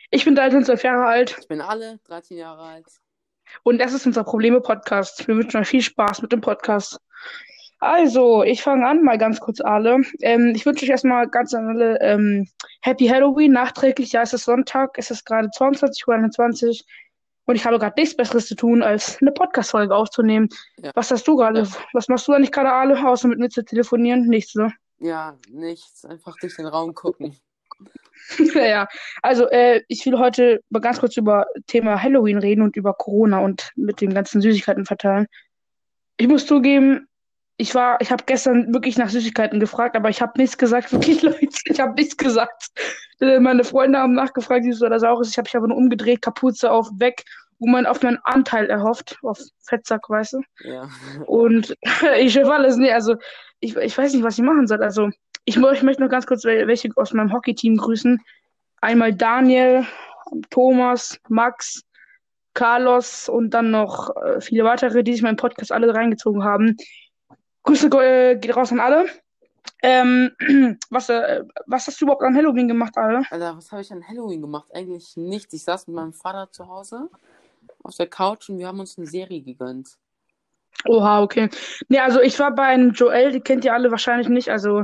Ich bin 12 Jahre alt Ich bin alle 13 Jahre alt. und das ist unser Probleme-Podcast. Wir wünschen euch viel Spaß mit dem Podcast. Also, ich fange an, mal ganz kurz alle. Ich wünsche euch erstmal ganz an alle Happy Halloween. Nachträglich, ja, es ist Sonntag, es ist gerade 22:21 Uhr und ich habe gerade nichts Besseres zu tun, als eine Podcast-Folge aufzunehmen. Ja, Was hast du gerade? Was machst du eigentlich gerade alle, außer mit mir zu telefonieren? Nichts, ne? ja, nichts. Einfach durch den Raum gucken. Ja, also ich will heute mal ganz kurz über Thema Halloween reden und über Corona und mit den ganzen Süßigkeiten verteilen. Ich muss zugeben, ich habe gestern wirklich nach Süßigkeiten gefragt, aber ich habe nichts gesagt, wirklich Leute, ich habe nichts gesagt. Meine Freunde haben nachgefragt, süß oder saures. Ich habe mich aber nur umgedreht, Kapuze auf, weg, wo man auf meinen Anteil erhofft, auf Fettsack, weißt du. Ja. Und ich schwöre alles, nee, also ich weiß nicht, was ich machen soll. Also ich möchte noch ganz kurz welche aus meinem Hockey-Team grüßen. Einmal Daniel, Thomas, Max, Carlos und dann noch viele weitere, die sich meinen Podcast alle reingezogen haben. Grüße geht raus an alle. Ähm, was hast du überhaupt an Halloween gemacht, alle? Alter, was habe ich an Halloween gemacht? Eigentlich nichts. Ich saß mit meinem Vater zu Hause auf der Couch und wir haben uns eine Serie gegönnt. Oha, okay. Nee, also ich war bei einem Joel, die kennt ihr alle wahrscheinlich nicht. Also,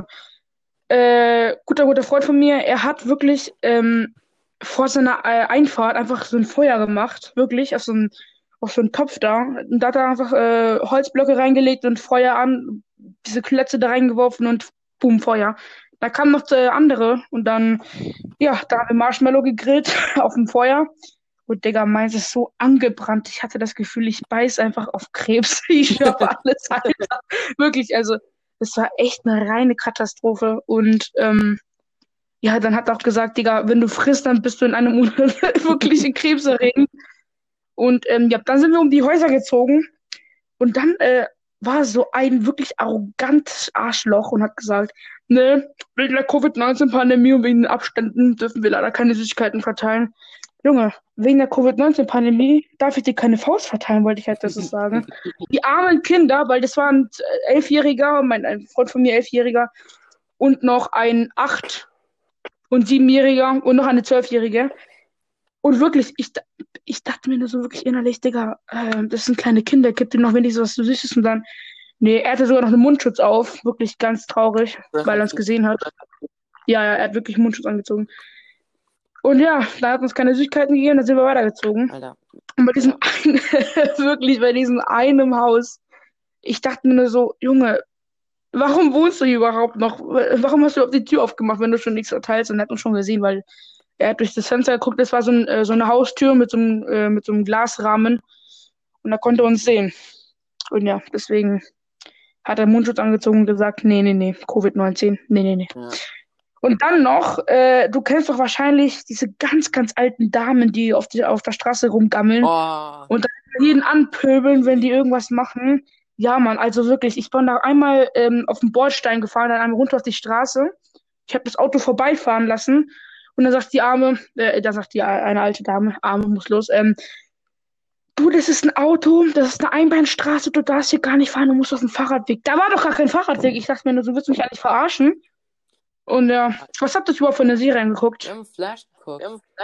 guter Freund von mir, er hat wirklich vor seiner Einfahrt einfach so ein Feuer gemacht. Wirklich, auf so einen Topf da. Und da hat er einfach Holzblöcke reingelegt und Feuer an, diese Klötze da reingeworfen und boom, Feuer. Da kamen noch andere und dann, ja, da haben wir Marshmallow gegrillt auf dem Feuer. Und Digga, meins ist so angebrannt. Ich hatte das Gefühl, ich beiß einfach auf Krebs. Ich schwöre alles, Alter. Wirklich, also, es war echt eine reine Katastrophe. Und ja, dann hat er auch gesagt, Digga, wenn du frisst, dann bist du in einem Monat wirklich in Krebs erregend. Und ja, dann sind wir um die Häuser gezogen. Und dann war so ein wirklich arrogantes Arschloch und hat gesagt, ne, wegen der Covid-19-Pandemie und wegen den Abständen dürfen wir leider keine Süßigkeiten verteilen. Junge, wegen der Covid-19-Pandemie darf ich dir keine Faust verteilen, wollte ich halt das so sagen. Die armen Kinder, weil das waren Elfjähriger, ein Freund von mir Elfjähriger und noch ein 8- und 7-Jähriger und noch eine 12-Jährige. Und wirklich, ich dachte mir nur so wirklich innerlich, Digga, das sind kleine Kinder, gib denen noch wenigstens was Süßes und dann, nee, er hatte sogar noch einen Mundschutz auf, wirklich ganz traurig, weil er es gesehen hat. Ja, ja, er hat wirklich einen Mundschutz angezogen. Und ja, da hat uns keine Süßigkeiten gegeben, dann sind wir weitergezogen. Alter, Und bei diesem einen, wirklich bei diesem einen Haus, ich dachte mir nur so, Junge, warum wohnst du hier überhaupt noch? Warum hast du überhaupt die Tür aufgemacht, wenn du schon nichts verteilst? Und er hat uns schon gesehen, weil er hat durch das Fenster geguckt, das war so eine Haustür mit so einem Glasrahmen und da konnte er uns sehen. Und ja, deswegen hat er Mundschutz angezogen und gesagt, nee, Covid-19, nee. ja. Und dann noch, du kennst doch wahrscheinlich diese ganz alten Damen, die auf der Straße rumgammeln Oh, und dann jeden anpöbeln, wenn die irgendwas machen. Ja, Mann, also wirklich, ich bin da einmal auf den Bordstein gefahren, dann einmal runter auf die Straße. Ich habe das Auto vorbeifahren lassen und dann sagt die da sagt die eine alte Dame, Arme muss los, du, das ist ein Auto, das ist eine Einbahnstraße, du darfst hier gar nicht fahren, du musst auf den Fahrradweg. Da war doch gar kein Fahrradweg. Ich dachte mir nur, du willst mich eigentlich verarschen. Und ja, was habt ihr überhaupt für eine Serie wir angeguckt? haben Flash geguckt.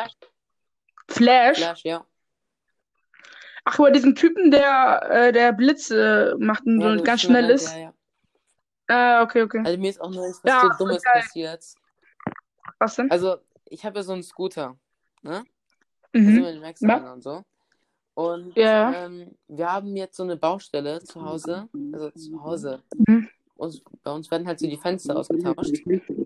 Flash? Flash, ja. Ach, über diesen Typen, der Blitz macht und Ja, so der ganz schnell schnell, ja, ist. ja. Okay. Also mir ist auch noch was Ja, so Dummes geil. passiert. Was denn? Also, ich habe ja so einen Scooter, ne? Da sind wir Mhm. in Max Ja. und so. Und Ja. wir haben jetzt so eine Baustelle zu Hause. Also zu Hause. Mhm. Bei uns werden halt so die Fenster ausgetauscht.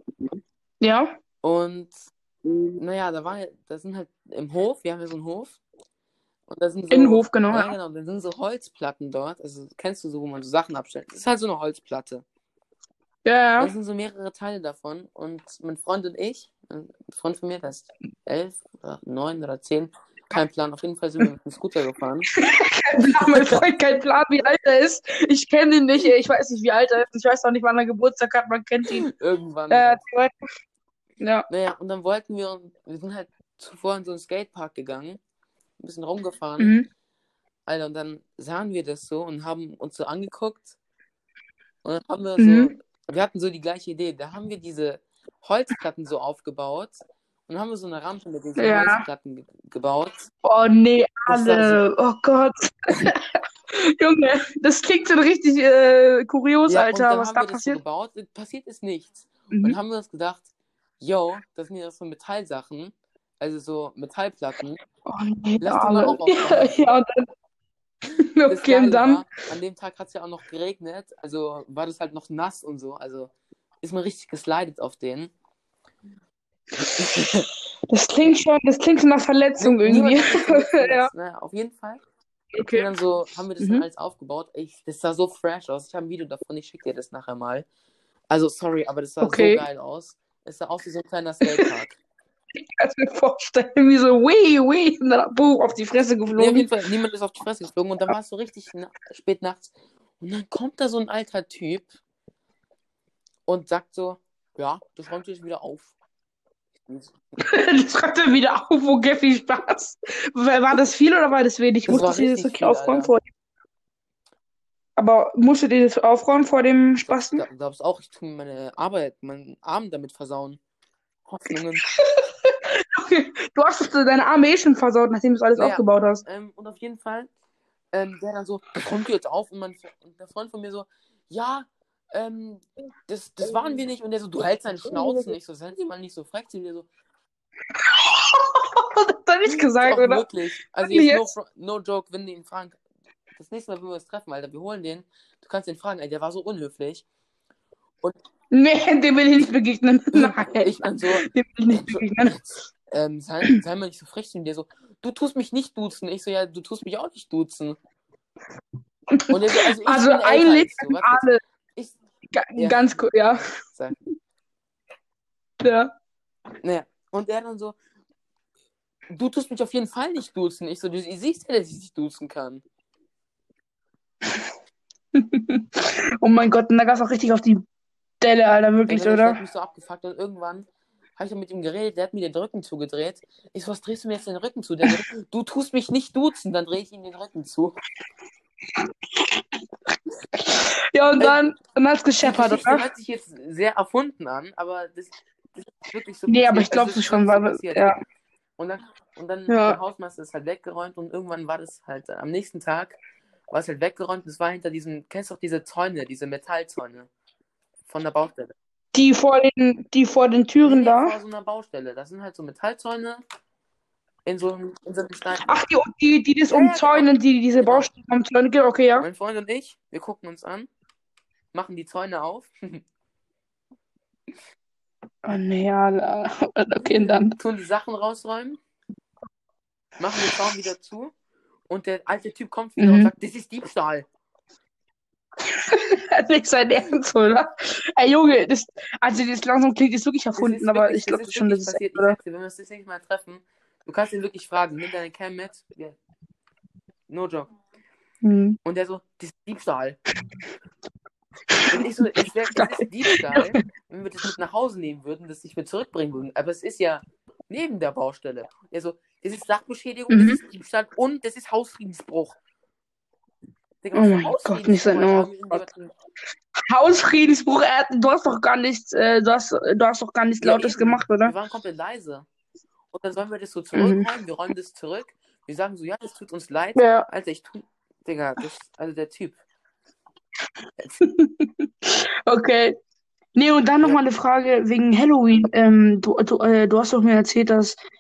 Ja. Und naja, da sind halt im Hof, wir haben ja so einen Hof. Und da sind so, Innenhof, genau. Ja. ja genau, da sind so Holzplatten dort. Also kennst du so, wo man so Sachen abstellt. Das ist halt so eine Holzplatte. Ja. Und Ja. das sind so mehrere Teile davon. Und mein Freund und ich, ein Freund von mir, der ist 11 oder 9 oder 10, kein Plan. Auf jeden Fall sind wir mit dem Scooter gefahren. Kein Plan, mein Freund, kein Plan, wie alt er ist. Ich kenne ihn nicht. Ich weiß nicht, wie alt er ist. Ich weiß auch nicht, wann er Geburtstag hat. Man kennt ihn. Irgendwann halt. Ja. Naja, und dann wir sind halt zuvor in so einen Skatepark gegangen, ein bisschen rumgefahren. Mhm. Alter, und dann sahen wir das so und haben uns so angeguckt. Und dann wir Mhm. hatten so die gleiche Idee. Da haben wir diese Holzplatten so aufgebaut Und dann haben wir so eine Rampe mit diesen Ja. Holzplatten gebaut. Oh nee, Das war so, alle. Oh Gott. Junge, das klingt schon richtig kurios, ja, und Alter, dann was haben da wir das so passiert. gebaut. Passiert ist nichts. Und Mhm. dann haben wir uns gedacht, yo, das sind ja so Metallsachen, also so Metallplatten. Oh nee, Lass die mal alle. auch aufbauen. Ja, und dann. Das Okay, und Geile dann. war, an dem Tag hat es ja auch noch geregnet, also war das halt noch nass und so, also ist man richtig geslidet auf den. Das klingt schon nach Verletzung Niemand irgendwie. hat sich zum Glück Ja, verletzt, ne? Auf jeden Fall. okay. Haben wir das dann Mhm. alles aufgebaut. Das sah so fresh aus. Ich habe ein Video davon, ich schicke dir das nachher mal. Also, sorry, aber das sah so Okay. geil aus. Es sah aus wie so ein kleiner Skatepark. Ich kann mir vorstellen, wie so, weh, und dann boom, auf die Fresse Nee, auf geflogen. jeden Fall, niemand ist auf die Fresse geflogen und dann war es so richtig spät nachts. Und dann kommt da so ein alter Typ und sagt so, ja, das räumt jetzt wieder auf. Das schreibt er wieder auf, okay, viel Spaß. War das viel oder war das wenig? Das war Musstet ihr das richtig wirklich viel, aufräumen Alter. vor dem? Aber musstet ihr das aufräumen vor dem Spasten? Ich glaub's auch, ich tue meine Arbeit, meinen Abend damit versauen. Hoffnungen. Okay. Du hast deine Arme eh schon versaut, nachdem du das alles Naja, aufgebaut hast. und auf jeden Fall, der dann so, das räumt ihr jetzt auf und der Freund von mir so, ja, das waren wir nicht. Und der so, du hältst deine Schnauze nicht so, seid ihr mal nicht so frech. Und der so, Das hat er nicht gesagt, doch, oder? wirklich. Also Wirklich jetzt no joke, wenn du ihn fragen, das nächste Mal, wenn wir uns treffen, Alter, wir holen den, du kannst ihn fragen, ey, der war so unhöflich. Und Nee, dem will ich nicht begegnen. Nein. ich dann so, Dem will ich nicht begegnen. sei mal nicht so frech zu ihm. Der so, du tust mich nicht duzen. Ich so, ja, du tust mich auch nicht duzen. Und der so, also ich Also bin älter eigentlich als du. Warte, alle. ich, ja, Ganz cool, ja. sag. Ja. Naja, und er dann so, du tust mich auf jeden Fall nicht duzen. Ich so, du siehst ja, dass ich dich duzen kann. Oh mein Gott, und da gab es auch richtig auf die Delle, Alter, wirklich, Der hat oder? mich so abgefuckt und irgendwann habe ich dann mit ihm geredet, der hat mir den Rücken zugedreht. Ich so, was drehst du mir jetzt den Rücken zu? Der so, du tust mich nicht duzen, dann drehe ich ihm den Rücken zu. Ja, und dann hat's Die gescheppert, Geschichte oder? hört sich jetzt sehr erfunden an, aber das ist wirklich so Nee, passiert. aber ich glaube Also, es schon, wirklich so weil, passiert. ja. Und dann Ja. der Hausmeister ist halt weggeräumt und irgendwann war das halt, am nächsten Tag war es halt weggeräumt und es war hinter diesem, kennst du auch diese Zäune, diese Metallzäune von der Baustelle? Die vor den Türen Nee, da. vor so einer Baustelle. Das sind halt so Metallzäune in so einem Stein. Ach, die das Ja, ja, umzäunen, diese Genau. Baustellen umzäunen. Okay, ja. Mein Freund und ich, wir gucken uns an, machen die Zäune auf, Oh nee, Alter. Okay, dann. tun die Sachen rausräumen, machen den Zaun wieder zu und der alte Typ kommt wieder und sagt, das ist Diebstahl. Nicht sein Ernst, oder? Ey, Junge, das langsam klingt jetzt wirklich Das erfunden, ist aber wirklich, ich glaube das ist schon, das wirklich ist passiert. echt, Ich oder? sag's dir, wenn wir uns das nächste Mal treffen, du kannst ihn wirklich fragen, nimm deine Cam mit. Yeah. No joke. Hm. Und der so, das ist Diebstahl. Und ich so, es ist Diebstahl, wenn wir das mit nach Hause nehmen würden, das nicht mehr zurückbringen würden. Aber es ist ja neben der Baustelle. Er so, das ist Sachbeschädigung, das ist Diebstahl und das ist Hausfriedensbruch. Digga, Oh was für mein Gott, nicht sein Hausfriedensbruch? Hausfriedensbruch, du hast doch gar nichts, du hast doch gar nichts Ja, Lautes eben. gemacht, oder? Wir waren komplett leise. Und dann sollen wir das so zurückräumen, wir räumen das zurück. Wir sagen so, ja, das tut uns leid. Ja. Alter, Digga, also der Typ. Okay. Nee, und dann nochmal eine Frage wegen Halloween. Du hast doch mir erzählt,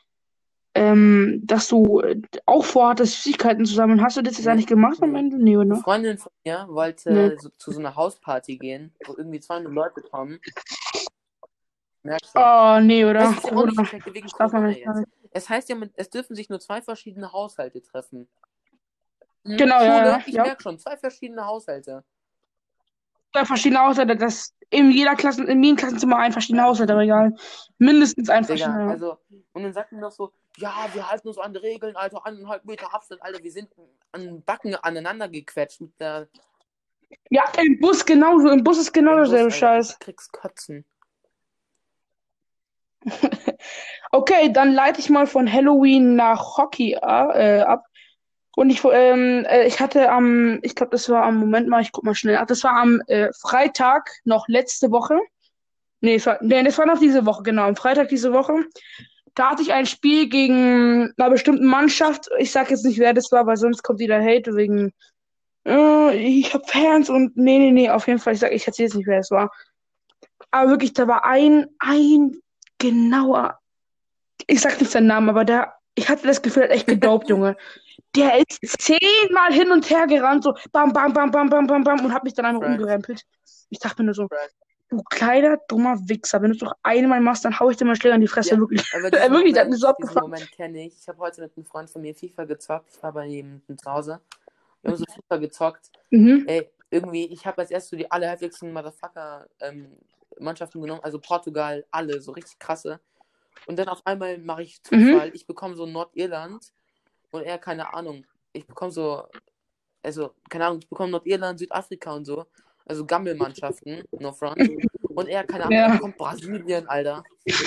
dass du auch vorhattest, Süßigkeiten zu sammeln. Hast du das jetzt Nee, eigentlich gemacht am nee. Ende? Nee, Eine oder? Freundin von mir wollte Nee. zu so einer Hausparty gehen, wo irgendwie 200 Leute kommen. Merkst du? Oh, nee, oder? Das ist ja auch nicht Oder? perfekt wegen Darf man Corona nicht jetzt. sagen. Es heißt ja, es dürfen sich nur 2 verschiedene Haushalte treffen. Genau, Schule, ja. ich Ja. merke schon, 2 verschiedene Haushalte. 2 verschiedene Haushalte, das in jedem Klassenzimmer ein verschiedener Haushalt, aber egal. Mindestens ein Digga, verschiedener. also, und dann sagt man noch so, ja, wir halten uns an die Regeln, Alter, 1,5 Meter Abstand, Alter, wir sind an Backen aneinander gequetscht mit der. Ja, im Bus genauso. Im Bus ist genau Im Bus, derselbe Alter, Scheiß. ich krieg's Kotzen. Okay, dann leite ich mal von Halloween nach Hockey ab. Und ich hatte ich glaube, das war Moment mal, ich guck mal schnell. Ach, das war am Freitag noch letzte Woche. Nee, das war noch diese Woche, genau. Am Freitag diese Woche. Da hatte ich ein Spiel gegen einer bestimmten Mannschaft. Ich sag jetzt nicht, wer das war, weil sonst kommt wieder Hate wegen, ich habe Fans und nee, auf jeden Fall, ich erzähle jetzt nicht, wer es war. Aber wirklich, da war ein genauer, ich sag nicht seinen Namen, aber ich hatte das Gefühl, er hat echt gedopt, Junge. Der ist 10-mal hin und her gerannt, so bam, bam, bam, bam, bam, bam, bam und hat mich dann einmal Right. umgerempelt. Ich dachte mir nur so, du kleiner, dummer Wichser, wenn du es noch einmal machst, dann hau ich dir mal Schläger in die Fresse, Ja, wirklich. aber Wirklich, der hat mich so diesen abgefuckt. Moment kenne ich. Ich habe heute mit einem Freund von mir FIFA gezockt. Ich war bei ihm zu Hause. Wir haben so FIFA gezockt. Mhm, Ey, irgendwie, ich habe als erstes so die allerheftigsten Motherfucker-Mannschaften genommen. Also Portugal, alle, so richtig krasse. Und dann auf einmal mache ich Zufall. Ich bekomme so Nordirland und er, keine Ahnung. Ich bekomme ich bekomme Nordirland, Südafrika und so. Also Gammelmannschaften, no front. Und er, keine Ahnung, er ja. bekommt Brasilien, Alter.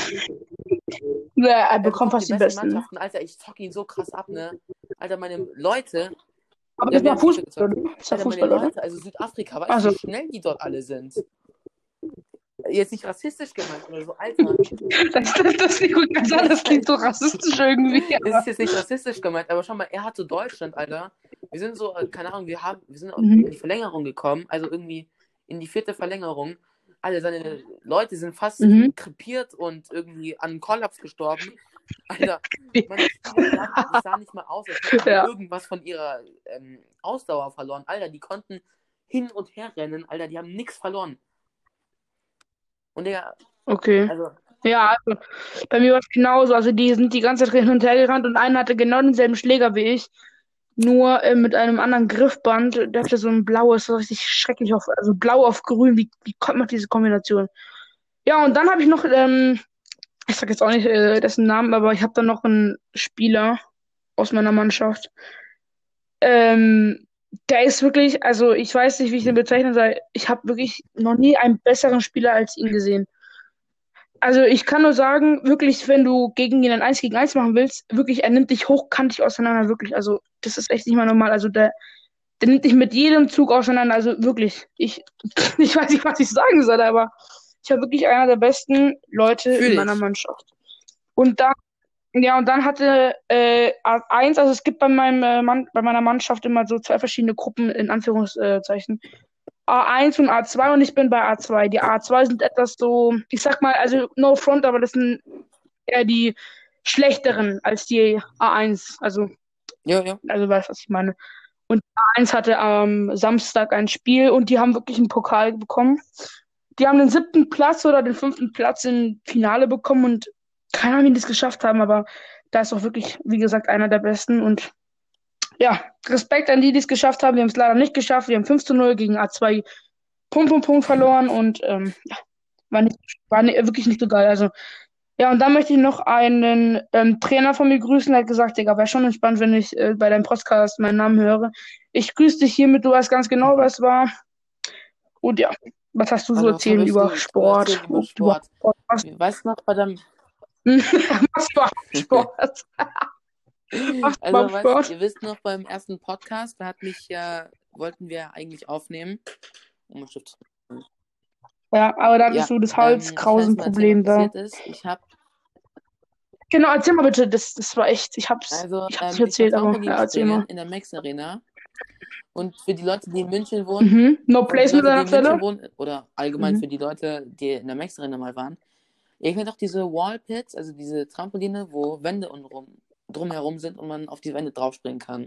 Ja, er Er bekommt bekommt die fast die besten besten. Mannschaften. Alter, ich zocke ihn so krass ab, ne? Alter, meine Leute. Aber Ja, das wir war haben FIFA Fußball, gezockt. oder? Das war Alter, meine Fußball, oder? Leute, also Südafrika, weißt du, Also, wie schnell die dort alle sind? Jetzt nicht rassistisch gemeint oder so, Alter. das klingt ganz anders, das klingt so rassistisch irgendwie. Es ist jetzt nicht rassistisch gemeint, aber schau mal, er hat so Deutschland, Alter. Wir sind so, keine Ahnung, wir sind in die Verlängerung gekommen, also irgendwie in die 4. Verlängerung. Alle seine Leute sind fast krepiert und irgendwie an Kollaps gestorben. Alter, meine Spieler, das sah nicht mal aus, als hätten die irgendwas von ihrer Ausdauer verloren. Alter, die konnten hin und her rennen, Alter, die haben nichts verloren. Und der, Okay. also, Ja, also bei mir war es genauso. Also die sind die ganze Zeit hin und her gerannt und einer hatte genau denselben Schläger wie ich, nur mit einem anderen Griffband. Der hatte so ein blaues, so richtig schrecklich also blau auf grün. Wie kommt man auf diese Kombination? Ja, und dann habe ich noch, ich sag jetzt auch nicht dessen Namen, aber ich habe dann noch einen Spieler aus meiner Mannschaft. Ähm, Der ist wirklich, also ich weiß nicht, wie ich den bezeichnen soll. Ich habe wirklich noch nie einen besseren Spieler als ihn gesehen. Also ich kann nur sagen, wirklich, wenn du gegen ihn ein 1 gegen 1 machen willst, wirklich, er nimmt dich hochkantig auseinander, wirklich. Also das ist echt nicht mal normal. Also der nimmt dich mit jedem Zug auseinander. Also wirklich, ich weiß nicht, was ich sagen soll, aber ich habe wirklich einer der besten Leute in fühle meiner ich. Mannschaft. Und dann, ja, und dann hatte A1, also es gibt bei meiner Mannschaft immer so zwei verschiedene Gruppen in Anführungszeichen. A1 und A2 und ich bin bei A2. Die A2 sind etwas so, ich sag mal, also no front, aber das sind eher die schlechteren als die A1. Ja, ja. Also weißt du, was ich meine. Und A1 hatte am Samstag ein Spiel und die haben wirklich einen Pokal bekommen. Die haben den 7. Platz oder den 5. Platz im Finale bekommen und keine Ahnung, wie die das geschafft haben, aber da ist auch wirklich, wie gesagt, einer der besten und ja, Respekt an die, die es geschafft haben. Wir haben es leider nicht geschafft. Wir haben 5:0 gegen A2 Punkt verloren und ja, wirklich nicht so geil. Also, ja, und dann möchte ich noch einen Trainer von mir grüßen. Er hat gesagt, Digga, wäre schon entspannt, wenn ich bei deinem Podcast meinen Namen höre. Ich grüße dich hiermit, du weißt ganz genau, was es war. Und ja, was hast du so Also, was habe erzählen ich über so zu Sport? erzählen über Überhaupt Sport? Was, Weißt du noch bei deinem. was war Sport? Was war Also, Sport? ihr wisst noch, beim ersten Podcast, wollten wir eigentlich aufnehmen. Oh, mein Stift. Ja, aber da hattest Ja, du das ich kann jetzt mal erzählen, was Halskrausenproblem da. passiert ist. Ich habe Genau, erzähl mal bitte, das war echt, also, ich hab's nicht ich war erzählt, aber ja, Trampolin erzähl mal. springen in der Max Arena. Und für die Leute, die in München wohnen, No Placement an der Stelle? oder allgemein für die Leute, die in der Max Arena mal waren, ihr kennt auch diese Wallpits, also diese Trampoline, wo Wände drumherum sind und man auf die Wände draufspringen kann.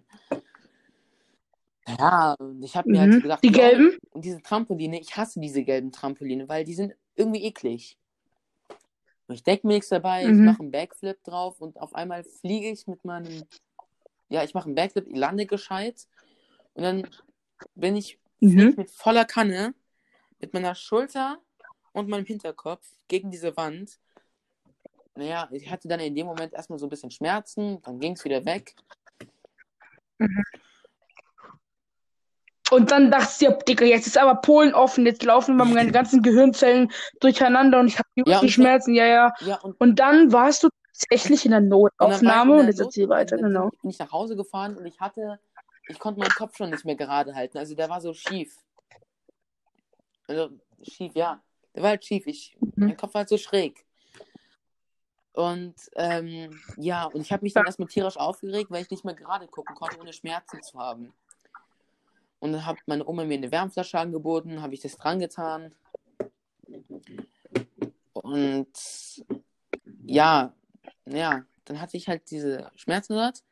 Ja, und ich habe mir halt so gedacht, Die lol, gelben? diese Trampoline, ich hasse diese gelben Trampoline, weil die sind irgendwie eklig. Und ich denke mir nichts dabei, ich mache einen Backflip drauf und auf einmal fliege ich ich mache einen Backflip, ich lande gescheit und dann fliege ich mit voller Kanne, mit meiner Schulter und meinem Hinterkopf gegen diese Wand. Naja, ich hatte dann in dem Moment erstmal so ein bisschen Schmerzen, dann ging es wieder weg. Und dann dachte ich, Digga, jetzt ist aber Polen offen, jetzt laufen meine ganzen Gehirnzellen durcheinander und ich habe die Ja, ganzen Schmerzen, ja. Ja, und Und dann warst du tatsächlich in der dann war ich in Notaufnahme und der jetzt erzähl weiter, Dann genau. bin ich nach Hause gefahren und ich konnte meinen Kopf schon nicht mehr gerade halten. Also der war so schief. Also schief, ja. Der war halt schief. Mein Kopf war halt so schräg. Und ja, und ich habe mich dann erstmal tierisch aufgeregt, weil ich nicht mehr gerade gucken konnte, ohne Schmerzen zu haben. Und dann hat meine Oma mir eine Wärmflasche angeboten, habe ich das dran getan. Und ja, dann hatte ich halt diese Schmerzen dort.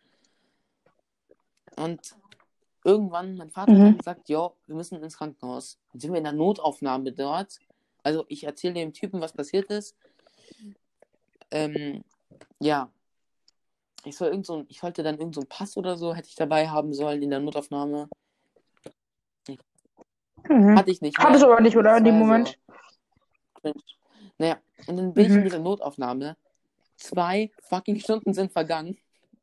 Und irgendwann, mein Vater hat dann gesagt, jo, wir müssen ins Krankenhaus. Dann sind wir in der Notaufnahme dort. Also ich erzähle dem Typen, was passiert ist. Ja, ich sollte dann irgend so einen Pass oder so, hätte ich dabei haben sollen in der Notaufnahme. Hatte ich nicht mehr. Hattest du aber nicht, oder? Das In dem war ja Moment. so cringe. Naja, und dann bin ich in dieser Notaufnahme. 2 fucking Stunden sind vergangen.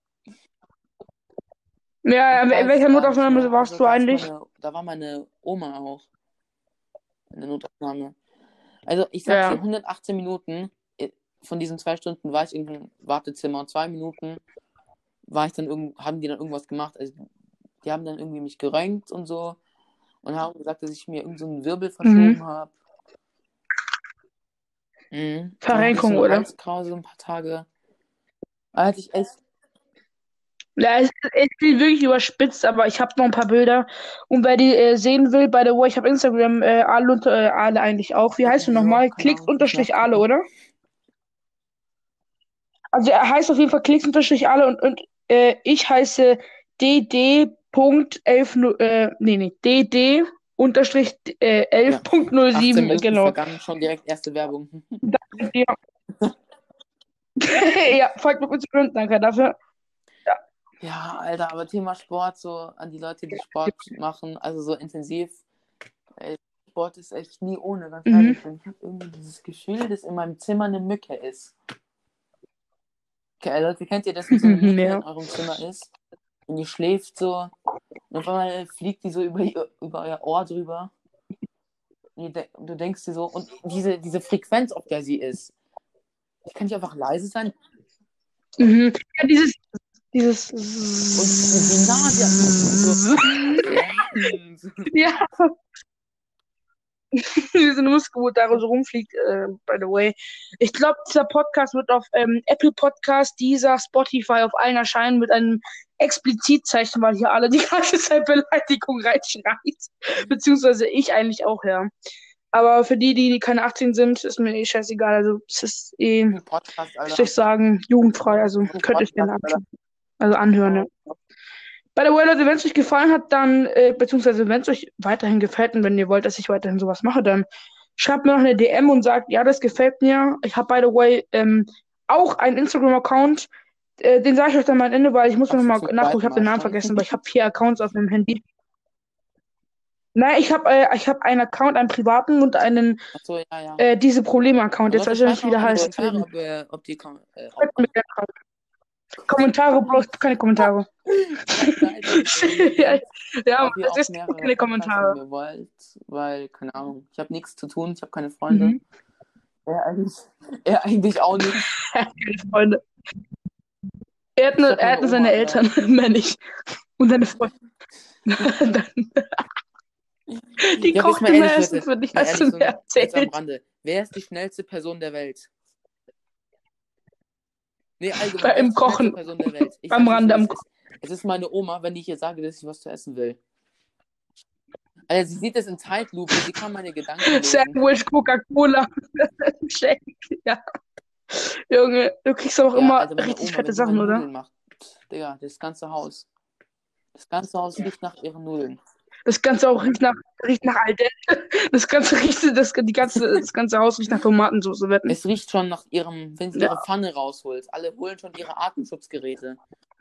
Ja, in Ich weiß welcher gar nicht Notaufnahme mehr. warst Also, du eigentlich? da war meine Oma auch in der Notaufnahme. Also ich sag dir, Ja. 118 Minuten von diesen 2 Stunden war ich im Wartezimmer und 2 Minuten haben die dann irgendwas gemacht. Also die haben dann irgendwie mich geröntgt und so und haben gesagt, dass ich mir irgend so einen Wirbel verschoben habe. Dann hatte ich so Verrenkung, eine oder? Halskrause ein paar Tage. Da hatte ich echt. Ja, es ist wirklich überspitzt, aber ich habe noch ein paar Bilder. Und wer die sehen will, by the way, ich habe Instagram, Ale eigentlich auch. Wie heißt du So, nochmal? keine Ahnung, ich muss Ale, nachgucken. oder? Also er heißt auf jeden Fall Ale und ich heiße dd.11, dd unterstrich Ja, 18 11.07, Minuten genau. vergangen, schon direkt erste Werbung. Danke dir. Ja, folgt mir kurz Grund, danke dafür. Ja, Alter, aber Thema Sport, so an die Leute, die Sport machen, also so intensiv. Ey, Sport ist echt nie ohne, ganz ehrlich. Und ich habe irgendwie dieses Gefühl, dass in meinem Zimmer eine Mücke ist. Okay, Leute, kennt ihr das, wenn so eine Mücke Ja. in eurem Zimmer ist und ihr schläft so und auf einmal fliegt die so über euer Ohr drüber und du denkst dir so, und diese Frequenz, auf der sie ist, die kann nicht einfach leise sein. Ja, dieses Und wie nah sie so, ja, wie so eine Muske, wo da so rumfliegt, by the way. Ich glaube, dieser Podcast wird auf Apple Podcast, dieser Spotify auf allen erscheinen mit einem Explizitzeichen, weil hier alle die ganze Zeit Beleidigung reinschreit. Beziehungsweise ich eigentlich auch, ja. Aber für die keine 18 sind, ist mir eh scheißegal. Also es ist eh, ein Podcast, wie soll Alter. ich sagen, jugendfrei. Also könnt ihr es gerne anhören, ja. By the way, Leute, wenn es euch gefallen hat, dann, beziehungsweise wenn es euch weiterhin gefällt und wenn ihr wollt, dass ich weiterhin sowas mache, dann schreibt mir noch eine DM und sagt, ja, das gefällt mir. Ich habe, by the way, auch einen Instagram-Account. Den sage ich euch dann mal am Ende, weil ich muss noch mal nachgucken, ich habe den Namen vergessen, aber ich habe 4 Accounts auf meinem Handy. Nein, ich hab einen Account, einen privaten und einen, Achso, ja. diese Probleme-Account. Jetzt Leute, weiß ich nicht, schreibt wie mal der in die heißt. Kommentare, ob die Kommentare, bloß keine Kommentare. Ja, ja, ob ihr das auch ist mehrere keine Podcasts von Kommentare. mir wollt, weil, keine Ahnung, ich habe nichts zu tun, ich habe keine Freunde. Er eigentlich auch nicht. Keine Freunde. Er hat meine nur seine Oma, Eltern, mehr nicht. Und seine Freunde. Die Ja, aber jetzt kocht mal immer ehrlich, Essen Leute, für dich, mal hast du ehrlich, mir jetzt am erzählt. Rande. Wer ist die schnellste Person der Welt? Nee, allgemein, wer ist Im die schnellste Kochen. Person der Welt? Ich Am sag's euch, Rande, wie am es ist. Es ist meine Oma, wenn ich ihr sage, dass ich was zu essen will. Also sie sieht es in Zeitlupe, sie kann meine Gedanken lesen. Sandwich, Coca-Cola, Shake. Ja. Junge, du kriegst auch Ja, immer also meine richtig Oma, fette wenn sie meine Sachen, oder? Nudeln macht, Digga, das ganze Haus. Das ganze Haus riecht nach ihren Nudeln. Das Ganze auch riecht nach al dente. Das Ganze riecht, das ganze Haus riecht nach Tomatensauce, wetten. Es riecht schon nach ihrem, wenn sie Ja. ihre Pfanne rausholt. Alle holen schon ihre Atemschutzgeräte.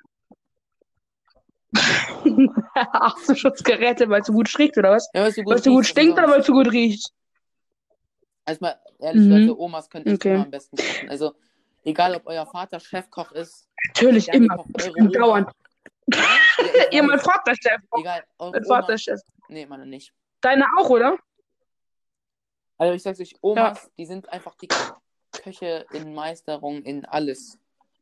Atemschutzgeräte, weil es so gut riecht, oder was? Ja, weil es so Weil gut es so gut riecht, was denn stinkt oder weil sonst? es so gut riecht? Also mal ehrlich, Leute, Omas können echt Okay. immer am besten kochen. Also, egal ob euer Vater Chefkoch ist, Natürlich, immer. Sternekoch, eure Oma. Dauernd. Ja, Ja, mein Vater ist Chef. egal, eure Mein Oma. Vater ist Chef. Nee, meine nicht. Deine auch, oder? Also ich sag's euch, Omas, die sind einfach die Köche in Meisterung in alles.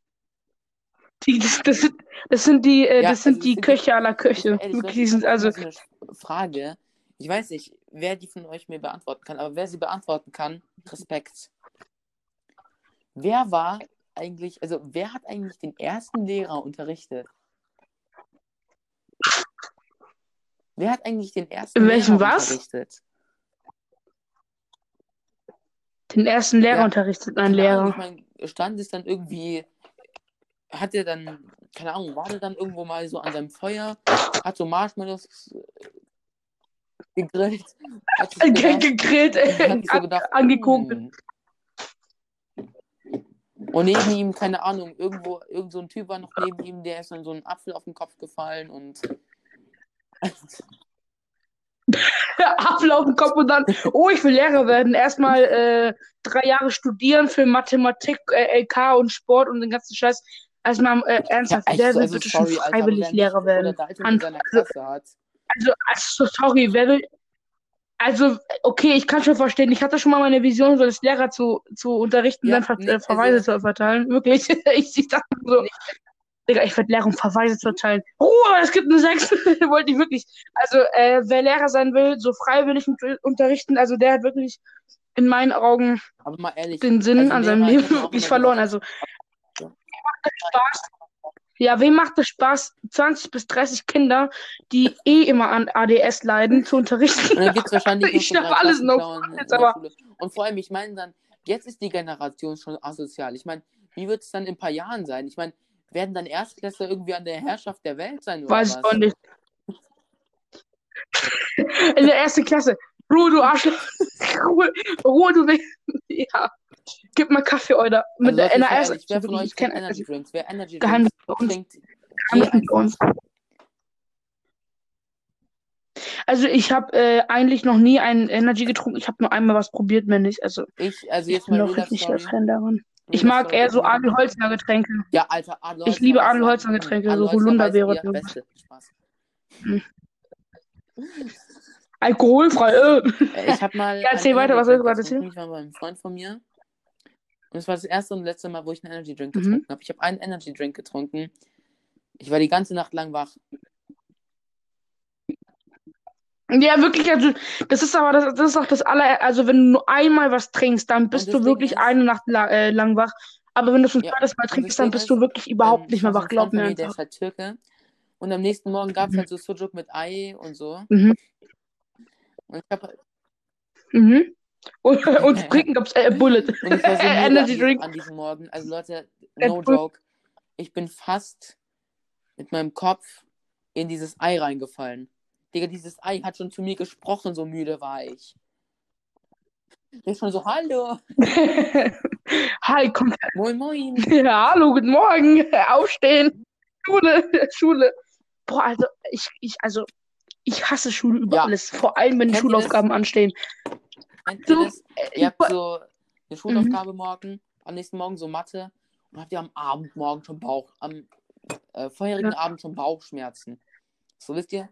Das sind die Also Köche aller Köche. Ehrlich, Leute, Die ich sind habe also so eine Frage. Ich weiß nicht, wer die von euch mir beantworten kann, aber wer sie beantworten kann, Respekt. Wer war eigentlich, also wer hat eigentlich den ersten Lehrer unterrichtet? Wer hat eigentlich den ersten In Lehrer welchem was? unterrichtet? Den ersten Lehrer Ja, unterrichtet ein keine Ahnung, ich Lehrer. meine, stand es dann irgendwie, hat er dann, keine Ahnung, war der dann irgendwo mal so an seinem Feuer, hat so Marshmallows gegrillt, hat sich gedacht, Gegrillt, hat sich so gedacht, angeguckt. Und neben ihm, keine Ahnung, irgend so ein Typ war noch neben ihm, der ist dann so ein Apfel auf den Kopf gefallen und Apfel auf den Kopf und dann, oh, ich will Lehrer werden. Erstmal 3 Jahre studieren für Mathematik, LK und Sport und den ganzen Scheiß. Erstmal ja, ernsthaft, echt wer so, will also bitte schon sorry, Alter, aber freiwillig wer mich Lehrer oder werden? Dalton in seiner Klasse hat, Sorry, wer will. Also, okay, ich kann schon verstehen. Ich hatte schon mal meine Vision, so als Lehrer zu unterrichten, ja, dann nee, Verweise also, zu verteilen. Wirklich. Ich dachte so, nee, Digga, ich werde Lehrer, um Verweise zu erteilen. Ruhe, es gibt eine 6. Wollte ich wirklich. Also, wer Lehrer sein will, so freiwillig unterrichten, also der hat wirklich in meinen Augen aber mal ehrlich, den Sinn also an seinem Lehrer, ich Leben habe mir auch wirklich immer verloren. gedacht, Also, ja, Spaß. Ja, wem macht es Spaß, 20 bis 30 Kinder, die eh immer an ADS leiden, zu unterrichten? und dann gibt es wahrscheinlich noch Ich so schaffe 3 alles noch Klassenclown jetzt, in der aber Schule. Und vor allem, ich meine dann, jetzt ist die Generation schon asozial. Ich meine, wie wird es dann in ein paar Jahren sein? Ich meine, werden dann Erstklässler irgendwie an der Herrschaft der Welt sein oder weiß ich auch was? nicht. In der ersten Klasse. Ruhe, du Arschloch. Ruhe, du Weg. Ja. Gib mal Kaffee, oder? Also Leute, In jetzt der mal ersten ehrlich, wer Klasse von wirklich. euch Ich trinkt kenne Energy Drinks? Wer Energy Geheimnis Drinks bei uns. trinkt, geh Geheimnis bei einfach. uns. Also ich habe eigentlich noch nie einen Energy getrunken. Ich habe nur einmal was probiert, mehr nicht. Also Also ich jetzt bin mal doch Real Life nicht der Story. Fan daran. Ich Real Life mag Story eher von so mir. Adel Holzner Getränke. Ja, Alter, Adel Ich Holzner, liebe weißt du Adel wer? Holzner Getränke, Adel so Holzner, Holunderbeere ja, oder was. beste. Spaß. Hm. Alkoholfrei. Ich habe mal Ja, einen erzähl weiter, Energy was soll ich Drink gerade getrunken. erzählen? Ich war bei einem Freund von mir. Und es war das erste und letzte Mal, wo ich einen Energy Drink Mhm. getrunken habe. Ich habe einen Energy Drink getrunken. Ich war die ganze Nacht lang wach. Ja, wirklich, also das ist aber das ist auch das also wenn du nur einmal was trinkst, dann Und bist das du Ding wirklich ist, eine Nacht lang wach. Aber wenn du es ein ja, zweites Mal und das trinkst, dann Ding bist ist, du wirklich überhaupt nicht das mehr war so wach, ein Freund glaub von mir mir, der einfach. ist halt Türke. Und am nächsten Morgen gab es Mhm. halt so Sucuk mit Ei und so. Mhm. Und ich habe halt Mhm. Und zu trinken gab's Bullet. und ich war so müde Energy Drink. an diesem Morgen. Also Leute, Red no Bull. joke. Ich bin fast mit meinem Kopf in dieses Ei reingefallen. Digga, dieses Ei hat schon zu mir gesprochen, so müde war ich. Ich schon so, hallo, Hi, komm. moin, moin. Ja, hallo, guten Morgen. Aufstehen. Schule, Schule. Boah, also ich hasse Schule über Ja, alles. Vor allem, wenn die kennt ihr das? Schulaufgaben anstehen. Kennt ihr So, das? Ihr habt so eine mhm. Schulaufgabe morgen, am nächsten Morgen so Mathe und habt ihr am Abend morgen schon am vorherigen Ja. Abend schon Bauchschmerzen. So wisst ihr?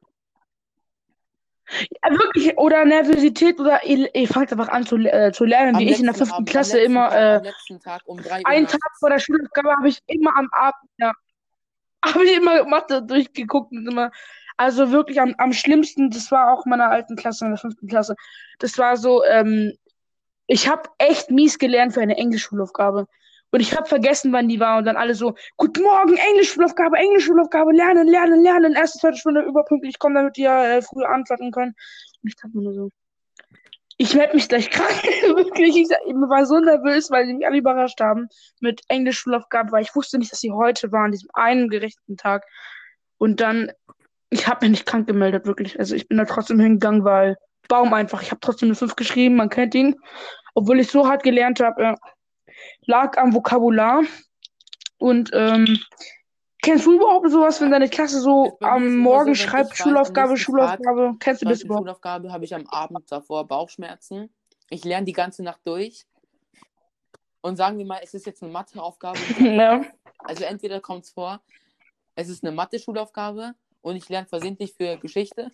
Ja, wirklich, oder Nervosität, oder ihr fangt einfach an zu lernen, wie ich in der 5. Klasse immer Am letzten Tag um 3 Uhr einen Tag vor nachts. der Schulaufgabe habe ich immer am Abend, ja, habe ich immer Mathe durchgeguckt und immer, also wirklich am schlimmsten, das war auch in meiner alten Klasse, in der 5. Klasse. Das war so, ich habe echt mies gelernt für eine Englischschulaufgabe. Und ich habe vergessen, wann die war. Und dann alle so, guten Morgen, Englischschulaufgabe, lernen, lernen, lernen. Erste, zweite Stunde überpünktlich kommen, damit ihr früher antworten können. Und ich dachte mir nur so, ich melde mich gleich krank. Wirklich, ich war so nervös, weil die mich alle überrascht haben mit Englischschulaufgabe, weil ich wusste nicht, dass sie heute war, an diesem einen gerechten Tag. Und dann, ich habe mich nicht krank gemeldet, wirklich. Also ich bin da trotzdem hingegangen, weil Baum einfach. Ich habe trotzdem eine 5 geschrieben, man kennt ihn. Obwohl ich so hart gelernt habe, lag am Vokabular. Und kennst du überhaupt sowas, wenn Ja. deine Klasse so Bei mir ist am es immer Morgen so, wenn schreibt, ich weiß, am Schulaufgabe, nächsten Tag Schulaufgabe? Kennst du das schreibt eine überhaupt? Schulaufgabe, habe ich am Abend davor Bauchschmerzen. Ich lerne die ganze Nacht durch. Und sagen wir mal, es ist jetzt eine Matheaufgabe. Ja. Also entweder kommt es vor, es ist eine Mathe-Schulaufgabe und ich lerne versehentlich für Geschichte.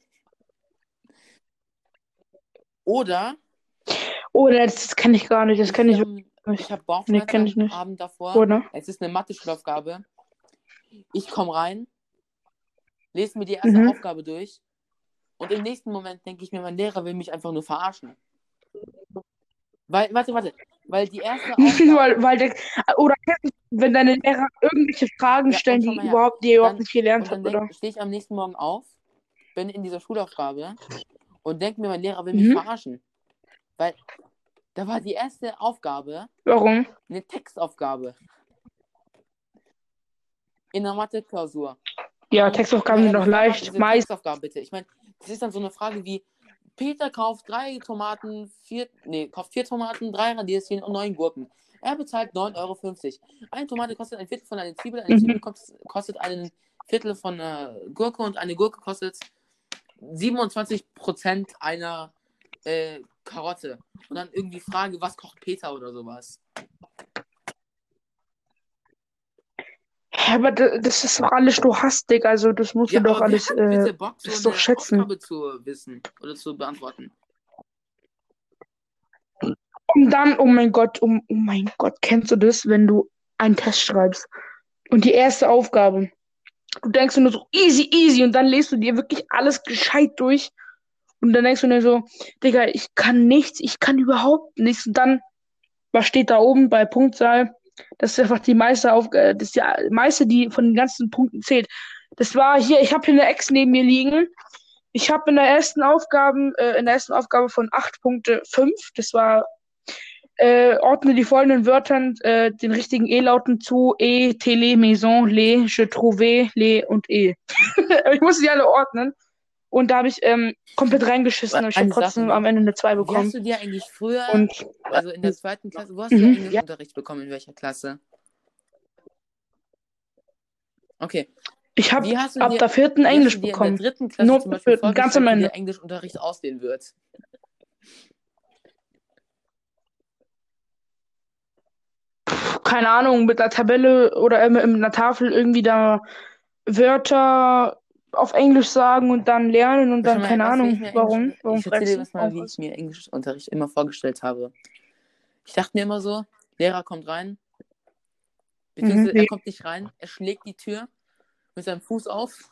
Oder Oh, das kenne ich gar nicht. Das kenne ich wirklich ich nicht. habe Nee, Bauchschmerzen kenne ich am nicht. Abend davor. Oder? Es ist eine Mathe-Schulaufgabe. Ich komme rein, lese mir die erste Mhm. Aufgabe durch und im nächsten Moment denke ich mir, mein Lehrer will mich einfach nur verarschen. Weil, warte, Weil die erste Aufgabe. Oder wenn deine Lehrer irgendwelche Fragen Ja, stellen, und schau mal die her. ihr überhaupt Dann, nicht gelernt und habt, dann oder? stehe ich am nächsten Morgen auf, bin in dieser Schulaufgabe und denke mir, mein Lehrer will mich Mhm. verarschen. Weil da war die erste Aufgabe Warum? eine Textaufgabe in der Mathe-Klausur. Ja, Und Textaufgaben mal sind doch ehrlich, wer macht leicht. diese Meist. Textaufgabe bitte? Ich meine, das ist dann so eine Frage wie: Peter kauft 3 Tomaten, kauft 4 Tomaten, 3 Radieschen und 9 Gurken. Er bezahlt 9,50 €. Eine Tomate kostet ein Viertel von einer Zwiebel, eine Zwiebel kostet ein Viertel von einer Gurke und eine Gurke kostet 27% einer Karotte. Und dann irgendwie Frage, was kocht Peter oder sowas. Ja, aber das ist doch alles Stochastik, also das musst du doch aber alles, wer hat bitte Bock, das so doch eine schätzen. Aufgabe zu wissen oder zu beantworten? Und dann, oh mein Gott, kennst du das, wenn du einen Test schreibst und die erste Aufgabe, du denkst nur so easy, easy und dann liest du dir wirklich alles gescheit durch und dann denkst du dir so, Digga, ich kann nichts, ich kann überhaupt nichts und dann, was steht da oben bei Punktzahl? Das ist einfach die meiste Aufgabe, das ist die meiste, die von den ganzen Punkten zählt. Das war hier, ich habe hier eine Ex neben mir liegen. Ich habe in der ersten Aufgabe von 8 Punkte 5. Das war ordne die folgenden Wörtern den richtigen E-Lauten zu. Télé, Maison, les, je trouvais, les und E. Ich musste die alle ordnen. Und da habe ich komplett reingeschissen und ich habe Eine Sache trotzdem noch. am Ende eine 2 Wie bekommen. hast du dir eigentlich früher, Und also in der 2. Klasse, wo hast du ja. Englischunterricht bekommen? In welcher Klasse? Okay. Ich habe Wie hast du ab dir, der 4. wie hast Englisch du dir in der bekommen. 3. Klasse Nur zum Beispiel ganz am vorgestellt, wie Ende. der Englischunterricht aussehen wird? Keine Ahnung, mit einer Tabelle oder mit einer Tafel irgendwie da Wörter auf Englisch sagen und dann lernen und Schau dann, mal, keine weißt du, wie ich Ahnung, mir warum? Warum ich erzähle fragst dir du? was mal, Warum wie ich fragst mir Englischunterricht immer vorgestellt habe. Ich dachte mir immer so, Lehrer kommt rein, du? beziehungsweise er kommt nicht rein, er schlägt die Tür mit seinem Fuß auf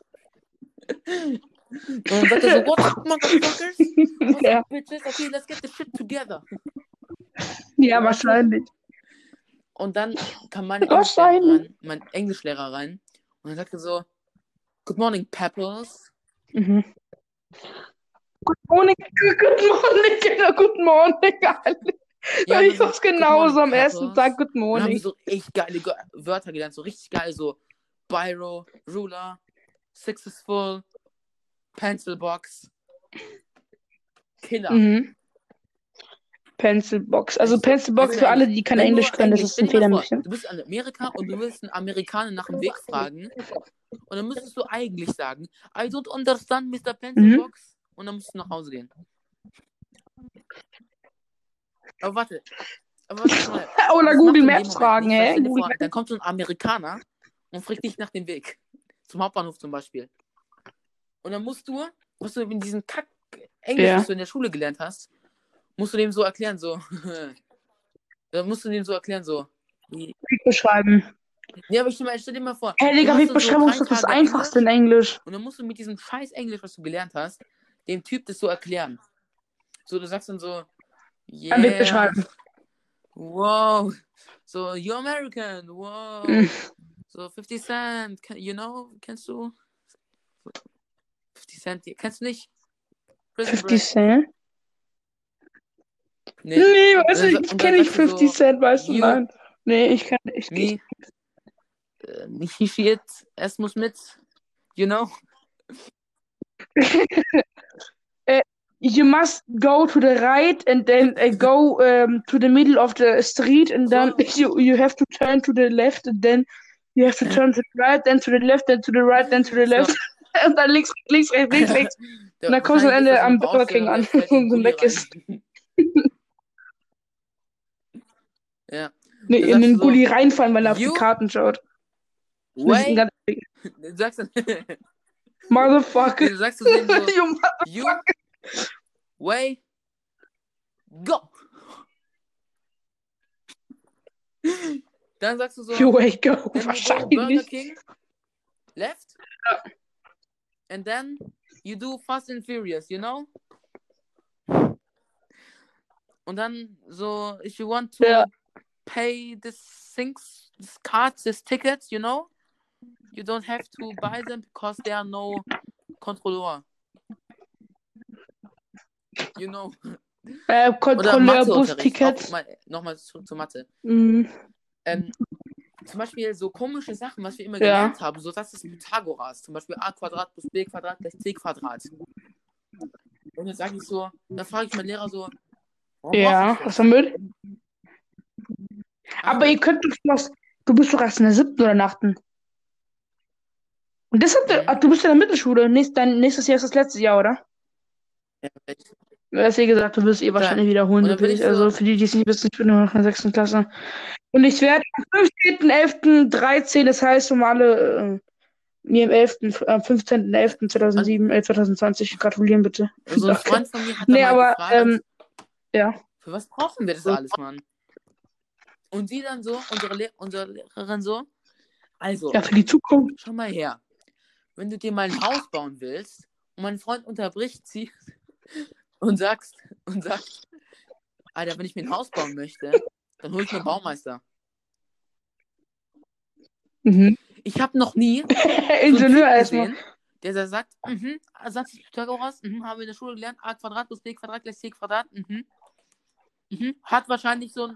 und dann sagt er so: What's up, motherfuckers? What's Ja, up, bitches? Okay, let's get the shit together. ja, So, weißt du? wahrscheinlich. Und dann kam Wahrscheinlich. mein Englischlehrer rein und dann sagte so: Good morning, Peppers. Mhm. Good morning, genau, good morning. Ja, Ich dann so, hab's Good morning, genauso am ersten Peppers. Tag, good Und dann haben wir morning. so echt geile Wörter gelernt, so richtig geil, so Biro, Ruler, Successful, Pencilbox, Killer. Mhm. Pencilbox. Also Pencilbox Jetzt mal für alle, ehrlich, die kein wenn du Englisch können, das ist stell ein dir mal Fehler ein vor, bisschen. du bist in Amerika und du willst einen Amerikaner nach dem Weg fragen und dann müsstest du eigentlich sagen: I don't understand, Mr. Pencilbox. Und dann musst du nach Hause gehen. Aber warte schon mal. Oder Das machst Google du in dem Maps Moment fragen, nicht, weil hä? stell dir Google vor, Maps. dann kommt so ein Amerikaner und fragt dich nach dem Weg. Zum Hauptbahnhof zum Beispiel. Und dann musst du, was du in diesem Kack-Englisch, was du in der Schule gelernt hast, musst du dem so erklären, so. Dann musst du dem so erklären, so. Beschreiben. Ja, aber stell dir mal vor, Hey, du Digga, hast dann so Wegbeschreibung 3 ist doch das Tage Einfachste in Englisch Englisch. und dann musst du mit diesem scheiß Englisch, was du gelernt hast, dem Typ das so erklären. So, du sagst dann so: Ein Yeah, Wegbeschreiben. wow, so, you're American, wow. Mhm. So, 50 Cent, kennst du? 50 Cent, kennst du nicht? Prison 50 Break. Cent? Nee, Nee, weißt du, ich und kenne dann nicht sagst du 50 so: Cent, weißt du, You, nein. Nee, ich kann nicht. me, he, she, it, es muss mit, you know? You must go to the right and then go to the middle of the street and then you have to turn to the left and then you have to turn to the right, then to the left, then to the right, then to the left. Und dann links, rechts. Und dann kommst du am Wahrscheinlich ist Ende das so eine am Burger King Baustelle und an er fällt in den und dann Gully weg rein. ist. Ja. Nee, Dann in sagst du den so: Gully reinfallen, weil er auf die You, Karten schaut. way, du sagst dann, Motherfucker. du sagst zu dem so: You You, way, go. Dann sagst du so: You wake up. Then you go Burger Wahrscheinlich. King, left, and then you do Fast and Furious, you know? Und dann so, if you want Ja. to pay this things, this cards, this tickets, you know, you don't have to buy them because there are no controller. You know. Oder Kontrolleur, Matheunterricht. Bustickets. Nochmal zu Mathe. Mhm. Zum Beispiel so komische Sachen, was wir immer Ja. gelernt haben, so das ist Pythagoras. Zum Beispiel a Quadrat plus b Quadrat gleich c Quadrat. Und dann sage ich so, dann frage ich meinen Lehrer so, warum Ja, brauche ich was das? damit? Ach Aber so. ihr könnt doch was. Du bist doch erst in der 7. oder in der 8. Und du bist ja in der Mittelschule. Dein nächstes Jahr ist das letzte Jahr, oder? Ja, echt. Du hast ja gesagt, du wirst wahrscheinlich wiederholen, Und dann bin wirklich. ich so, Also für die, die es nicht wissen, ich bin nur noch in der 6. Klasse. Und ich werde am 15.11.13, das heißt, um alle mir am 15.11.2020 gratulieren, bitte. so ein Danke. Freund von mir hat Nee, dann mal aber, gefragt, ja. für was brauchen wir das alles, Mann? Und sie dann so, unsere Lehrerin so, also, Ja, für die Zukunft. schau mal her. Wenn du dir mal ein Haus bauen willst und mein Freund unterbricht sie und sagt, Alter, wenn ich mir ein Haus bauen möchte, dann hole ich mir einen Baumeister. Mhm. Ich habe noch nie Ingenieur so erstmal. gesehen, der da sagt, Satz des Pythagoras, haben wir in der Schule gelernt, a Quadrat plus b Quadrat gleich c Quadrat, hat wahrscheinlich so ein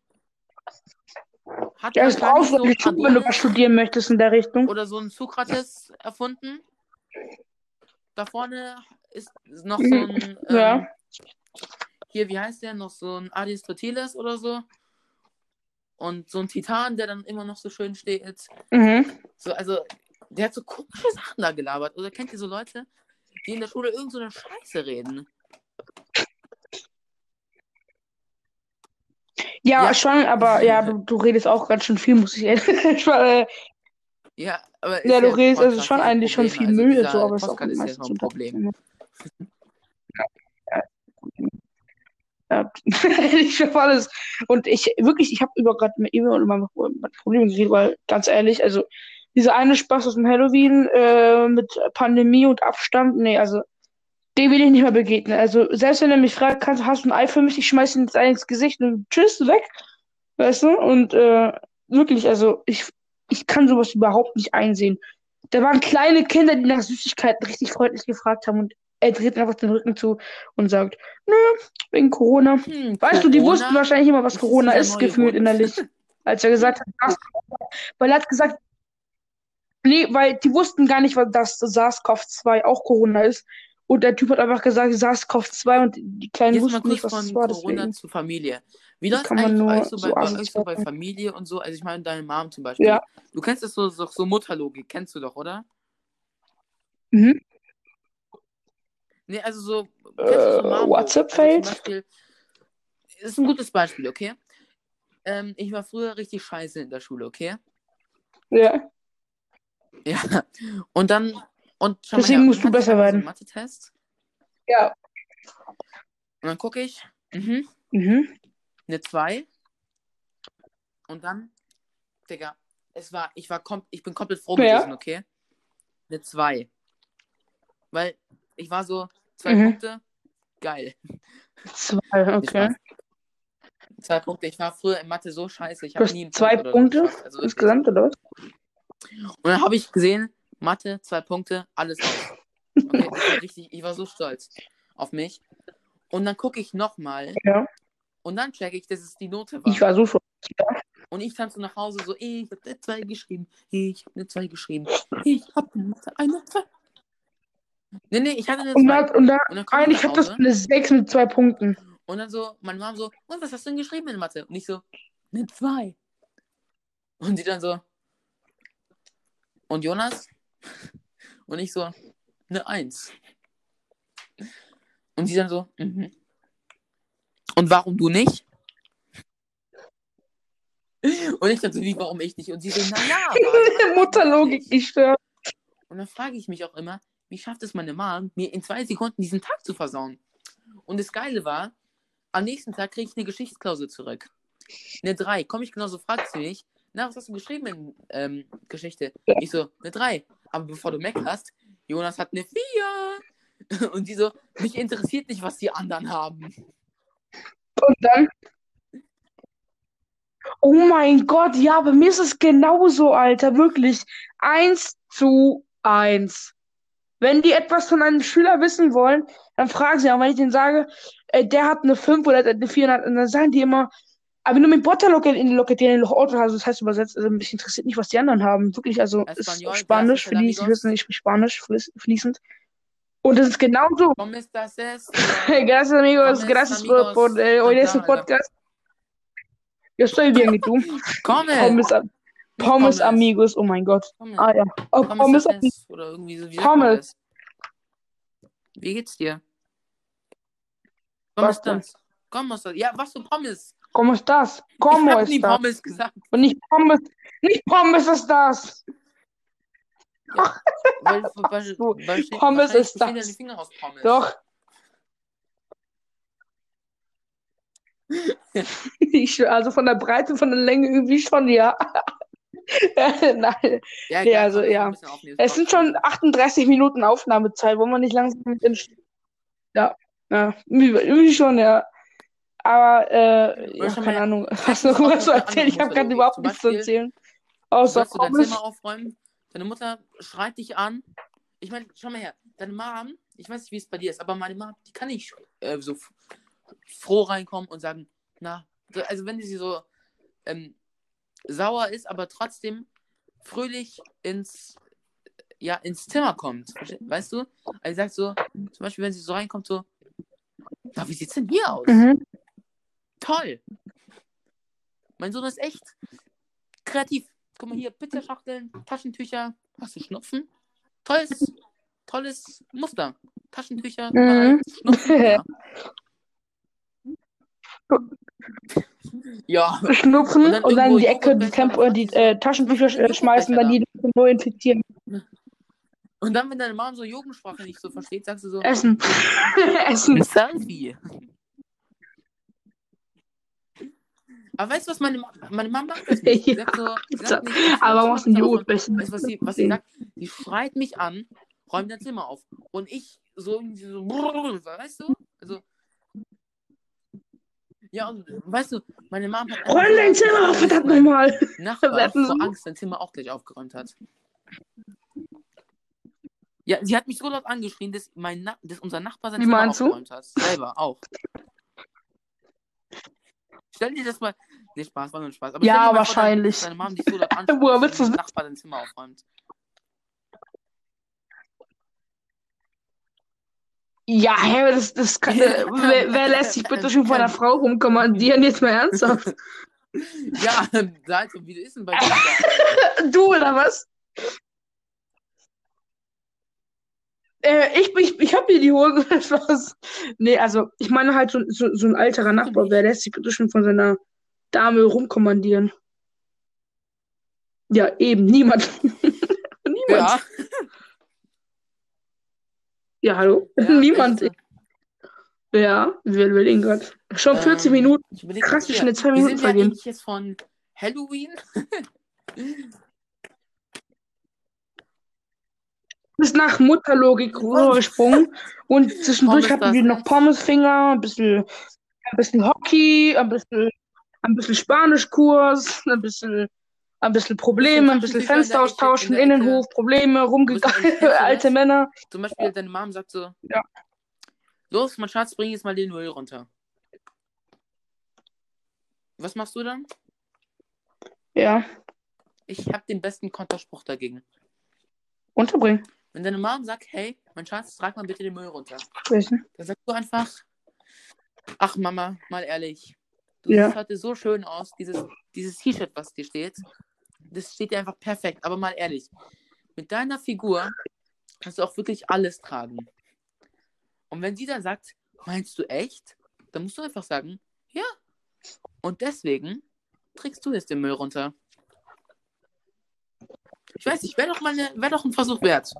Ja, das brauchst du nicht, wenn du was Adonis studieren möchtest in der Richtung. oder so ein Sokrates erfunden. Da vorne ist noch so ein Ja. hier, wie heißt der? Noch so ein Aristoteles oder so. Und so ein Titan, der dann immer noch so schön steht. Mhm. So, also, der hat so komische Sachen da gelabert. Oder kennt ihr so Leute, die in der Schule irgend so eine Scheiße reden? Ja, schon, aber ja, du redest auch ganz schön viel, muss ich ehrlich sagen. Ja, aber Ja, ist du ja redest also Podcast schon diese eigentlich schon Probleme. viel Also Müll und dieser so, aber ist auch Podcast ist ja meistens schon ein Problem. Ja. Ich für alles. Und ich habe gerade mit ihm und mein Problem geredet, weil ganz ehrlich, also dieser eine Spaß aus dem Halloween mit Pandemie und Abstand, nee, also dem will ich nicht mehr begegnen. Also selbst wenn er mich fragt, hast du ein Ei für mich, ich schmeiß ihn ins Gesicht und tschüss, weg, weißt du? Und wirklich, also ich kann sowas überhaupt nicht einsehen. Da waren kleine Kinder, die nach Süßigkeiten richtig freundlich gefragt haben und er dreht einfach den Rücken zu und sagt, nö, wegen Corona. Weißt du, die Corona wussten wahrscheinlich immer, was ist Corona dieser ist, neue gefühlt Hund. innerlich. Als er gesagt hat, weil er hat gesagt, nee, weil die wussten gar nicht, dass SARS-CoV-2 auch Corona ist. Und der Typ hat einfach gesagt, SARS-CoV-2 und die Kleinen Jetzt mal wussten kurz nicht, was das von war, Corona deswegen. zu Familie. Wie Das läuft kann man eigentlich bei nur euch so so bei euch so bei asozial. Familie und so? Also ich meine, deine Mom zum Beispiel. Ja. Du kennst das so Mutterlogik, kennst du doch, oder? Mhm. Nee, also so, kennst du so Mom-Logik? WhatsApp Also zum fällt. Beispiel, ist ein gutes Beispiel, okay? Ich war früher richtig scheiße in der Schule, okay? Ja. Ja. Und dann, schau mal Deswegen her, musst dann du hatte ich besser einmal so werden. einen Mathe-Test. Ja. Und dann gucke ich, Mhm. eine 2. Und dann, Digga, ich bin komplett froh Ja. gewesen, okay? Eine 2. Weil ich war so, 2 Mhm. Punkte, geil. 2, Nee, okay. Spaß. 2 Punkte, ich war früher in Mathe so scheiße, ich Du habe hast nie einen 2 Punkt oder so Punkte geschafft. Also wirklich. insgesamt, oder was? Und dann habe ich gesehen, Mathe, 2 Punkte, alles aus. Okay, ich war so stolz auf mich. Und dann gucke ich nochmal Ja. und dann checke ich, dass es die Note war. Ich war so schon. Und ich tanze nach Hause so, ich habe eine 2 geschrieben, ich habe eine 2 geschrieben, ich habe eine 2. Nee, ich hatte eine 2. Und dann dann komme ich eigentlich nach hat das Hause eine 6 mit 2 Punkten. und dann so, meine Mom so, und was hast du denn geschrieben in Mathe? Und ich so, eine 2. Und sie dann so, und Jonas? Und ich so, eine 1. Und sie dann so, Und warum du nicht? Und ich dann so, wie, warum ich nicht? Und sie so, naja, Mutterlogik, ich schwör. Und dann frage ich mich auch immer, wie schafft es meine Mom, mir in 2 Sekunden diesen Tag zu versauen? Und das Geile war, am nächsten Tag kriege ich eine Geschichtsklausel zurück. Eine 3. Komme ich genauso, fragt sie mich, na, was hast du geschrieben in Geschichte? Ich so, eine 3. Aber bevor du meckerst, Jonas hat eine 4. Und die so, mich interessiert nicht, was die anderen haben. Und dann, oh mein Gott, ja, bei mir ist es genauso, Alter, wirklich. 1:1. Wenn die etwas von einem Schüler wissen wollen, dann fragen sie auch, wenn ich denen sage, der hat eine 5 oder der hat eine 4, und dann sagen die immer, aber nur mit Bota lo que tienen los otros, also das heißt übersetzt, also mich interessiert nicht, was die anderen haben. Wirklich, also ist auf Español, Spanisch, gracias, für die es nicht wissen, amigos. ich spreche Spanisch fließend. Und das ist genauso. ¿Cómo estás? Oder Gracias, amigos, ¿Comes, gracias por amigos? oír este Acá, Alter. Podcast. Yo estoy bien, ¿y tú? Pommes! Pommes, Nicht Pommes Pommes. amigos, oh mein Gott. Pommes. Ah ja. Oh, Pommes Pommes amigos. das oder irgendwie so, wie sagt man Pommes. das? Wie geht's dir? Was ¿Cómo denn? estás? ¿Cómo estás? Ja, was für Pommes? ¿Cómo estás? Ich ¿Cómo hab nie estás? Pommes gesagt. Und nicht Pommes ist das. Ja, weil So, wahrscheinlich Pommes ist bestehen deine das. Finger aus Pommes. Doch. Also von der Breite, von der Länge irgendwie schon, ja. Nein. Ja, Nee, egal, also komm, lass noch ja. ein bisschen aufnehmen. Es sind schon 38 Minuten Aufnahmezeit, wo man nicht langsam mit den Ja, irgendwie schon, ja. Aber, Oder ja, schon mal, keine Ahnung, vielleicht was ist noch auch was zu eine erzählen. andere Ich habe gerade Musterlogik. überhaupt Zum nichts zu Beispiel, erzählen. du Außer sollst du dein Pommes. Zimmer aufräumen, deine Mutter schreit dich an. Ich meine, schau mal her, deine Mom, ich weiß nicht, wie es bei dir ist, aber meine Mom, die kann nicht so froh reinkommen und sagen, na, also wenn sie so sauer ist, aber trotzdem fröhlich ins Zimmer kommt. Weißt du? Also sie sagt so, zum Beispiel, wenn sie so reinkommt, so, na, wie sieht's denn hier aus? Mhm. Toll! Mein Sohn ist echt kreativ. Guck mal hier, Pizzaschachteln, Taschentücher. Hast du Schnupfen? Tolles Muster. Taschentücher, überall. Schnupfen, ja. Ja. Schnupfen und dann irgendwo in die Ecke die, Joghurtbecher, da fragt die sie so, Taschentücher was für ein schmeißen, dann Joghurtbecher die nur infizieren. Und dann, wenn deine Mom so Jugendsprache nicht so versteht, sagst du so, Essen. Essen. ein Selfie. Aber weißt du, was meine Mom macht das nicht? Sie sagt so, sie sagt nicht, Aber warum hast du die Joghurtbecher? Weißt du, was sie sagt? Die schreit mich an, räumt dein Zimmer auf. Und ich so irgendwie so, weißt du? Also, ja, und weißt du, meine Mom hat räum dein Zimmer auf, verdammt nochmal. Nachbar vor Angst sein Zimmer auch gleich aufgeräumt hat. Ja, sie hat mich so laut angeschrien, dass unser Nachbar sein Zimmer aufgeräumt hat. Selber auch. Stell dir das mal. Nee, Spaß, war nur ein Spaß. Aber ja, stell dir mal wahrscheinlich. Vor, deine Mom dich so laut anspricht, dass dein Nachbar dein Zimmer aufräumt. Ja, hä, das kann. Wer lässt sich bitte schon von einer Frau rumkommandieren? Jetzt mal ernsthaft. Ja, also, wie ist denn bei dir? Du oder was? Ich hab hier die Hose. Was? Nee, also, ich meine halt so ein alterer Nachbar. Wer lässt sich bitte schon von seiner Dame rumkommandieren? Ja, eben, niemand. Niemand. Ja. Ja, hallo? Ja, niemand. Ja, wir überlegen gerade. Schon 40 Minuten. Krass, wie schnell 2 Minuten vergehen. Wir sind ja jetzt von Halloween. Bis nach Mutterlogik rübergesprungen und zwischendurch hatten wir noch Pommesfinger, ein bisschen Hockey, ein bisschen Spanischkurs, ein bisschen Probleme, ein bisschen Fenster austauschen, Innenhof, Probleme, rumgegangen, alte Männer. Zum Beispiel deine Mom sagt so, ja. Los, mein Schatz, bring jetzt mal den Müll runter. Was machst du dann? Ja. Ich habe den besten Konterspruch dagegen. Unterbringen. Wenn deine Mom sagt, hey, mein Schatz, trag mal bitte den Müll runter. Wissen. Dann sagst du einfach, ach Mama, mal ehrlich, du siehst heute so schön aus, dieses T-Shirt, was dir steht, das steht dir einfach perfekt, aber mal ehrlich, mit deiner Figur kannst du auch wirklich alles tragen. Und wenn sie dann sagt, meinst du echt? Dann musst du einfach sagen, ja. Und deswegen trägst du jetzt den Müll runter. Ich weiß nicht, wäre doch ein Versuch wert.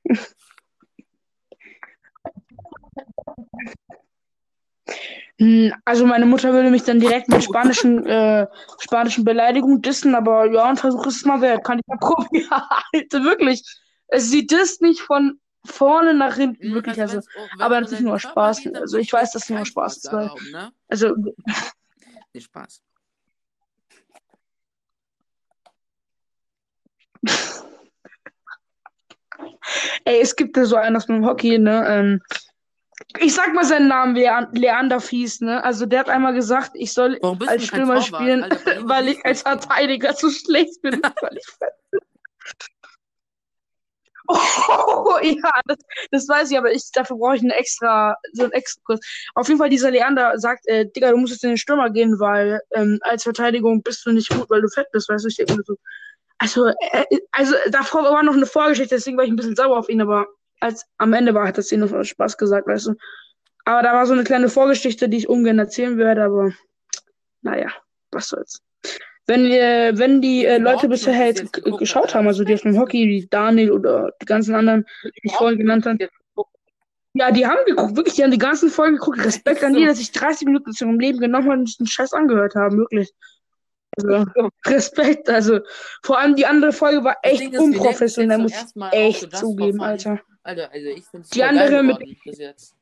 Also meine Mutter würde mich dann direkt mit spanischen Beleidigungen dissen, aber ja, ein Versuch ist es mal wert. Kann ich mal probieren. Alter, wirklich. Sie disst nicht von vorne nach hinten, wirklich, Also, also. wenn Aber es um das ist deinen nur Körper Spaß. geht, dann Also würde ich ich dir weiß, jetzt dass es nur keinen Spaß Sport ist, weil, erlauben, ne? also, Nee, Spaß. ey, es gibt ja so einen aus dem Hockey, ne? Ich sag mal seinen Namen, Leander Fies, ne? Also der hat einmal gesagt, ich soll Warum bist du als denn kein Stürmer Torwart? spielen, Alter, bei dir wird weil nichts ich als durchgehen. Verteidiger zu schlecht bin. Weil ich Oh, ja, das weiß ich, aber dafür brauche ich so einen extra Kurs. Auf jeden Fall, dieser Leander sagt, Digga, du musst jetzt in den Stürmer gehen, weil als Verteidigung bist du nicht gut, weil du fett bist, weißt du? Ich denke mir so, also davor war noch eine Vorgeschichte, deswegen war ich ein bisschen sauer auf ihn, aber am Ende hat das ihm nur Spaß gesagt, weißt du? Aber da war so eine kleine Vorgeschichte, die ich ungern erzählen werde, aber naja, was soll's. Wenn die Wie viele Leute bisher Hockey-Matches jetzt jetzt geguckt hat, geschaut Alter, haben, also die auf dem Respekt. Hockey, wie Daniel oder die ganzen anderen, die ich vorhin genannt habe, ja, die haben geguckt, wirklich, die haben die ganzen Folgen geguckt. Respekt Echt an die, so. dass sich 30 Minuten zu ihrem Leben genommen haben und sich den Scheiß angehört haben, wirklich. Also, Respekt, also vor allem die andere Folge war Das echt Ding ist, wir nehmen das jetzt unprofessionell, zum muss ich ersten Mal auf, so echt just for zugeben, fun. Alter. Alter, also ich finde es Die super geil andere mit, geworden bis jetzt.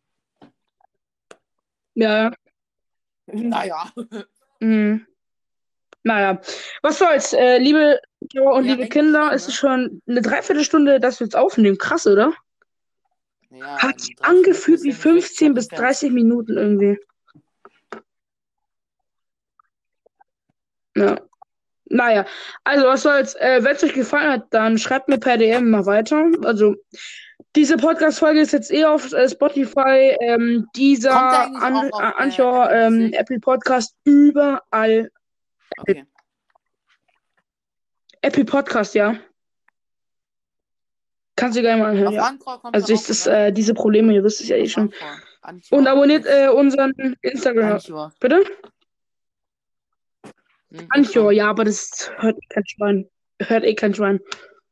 ja, Naja. mh, naja. Was soll's, liebe Zuschauer und Ja, liebe eigentlich Kinder, schon, es ist ne? schon eine Dreiviertelstunde, dass wir jetzt aufnehmen. Krass, oder? Ja, Hat in sich 30 Minuten angefühlt ist wie ja nicht wirklich 15 weit bis entfernt. 30 Minuten irgendwie. Ja. Naja, also was soll's. Wenn es euch gefallen hat, dann schreibt mir per DM mal weiter. Also, diese Podcast-Folge ist jetzt auf Spotify, Kommt er dieser eigentlich auch auf Anchor, Apple Music? Apple Podcast, überall. Okay. Apple Podcast, ja. Kannst du gerne mal anhören, Auf ja. Anchor kommt er Also, auch, oder? diese Probleme, ihr wisst es ja eh Auf schon. Anchor. Und Anchor abonniert mit unseren Instagram. Anchor. Bitte? Anchor, Anchor. ja, aber das hört eh kein Schwein. Hört eh kein Schwein.